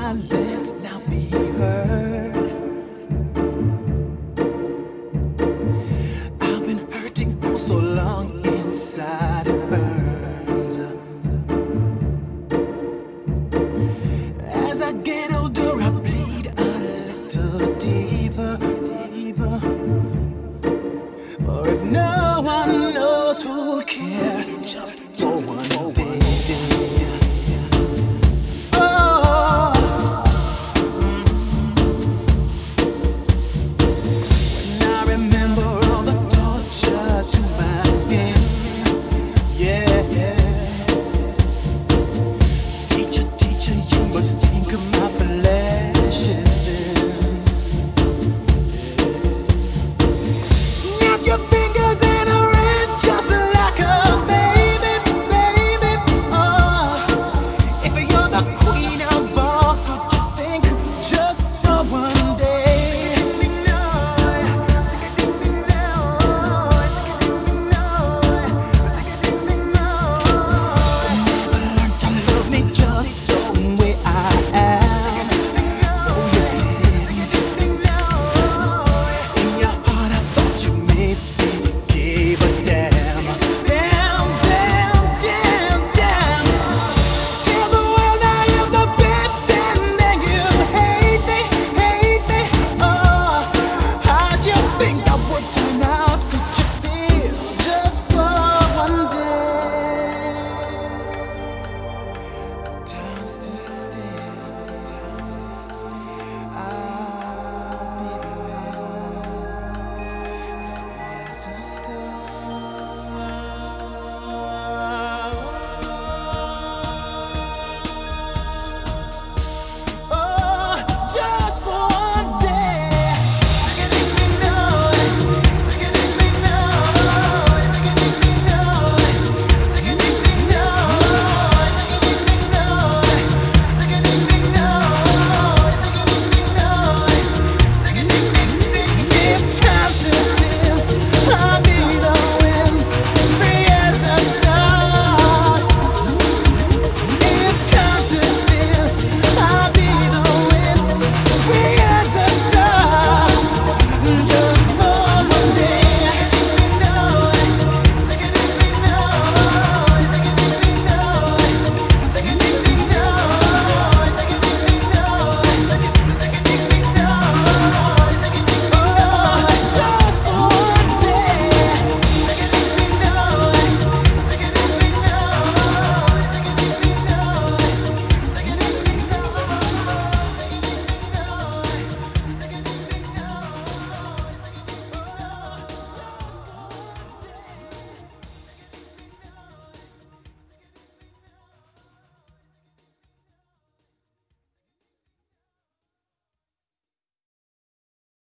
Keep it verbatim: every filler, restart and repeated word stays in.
silence now be heard. I've been hurting for so long inside it burns. As I get older, I bleed a little deeper, deeper. For if no one knows who'll care, just for one day. To my skin, yeah, yeah. Teacher, teacher, you must think of my flesh is thin. Snap your fingers and I ran just like a baby, baby. Oh, if you're the queen of all, could you think just for one day? Stood still, I'll be the wind, freeze or stay.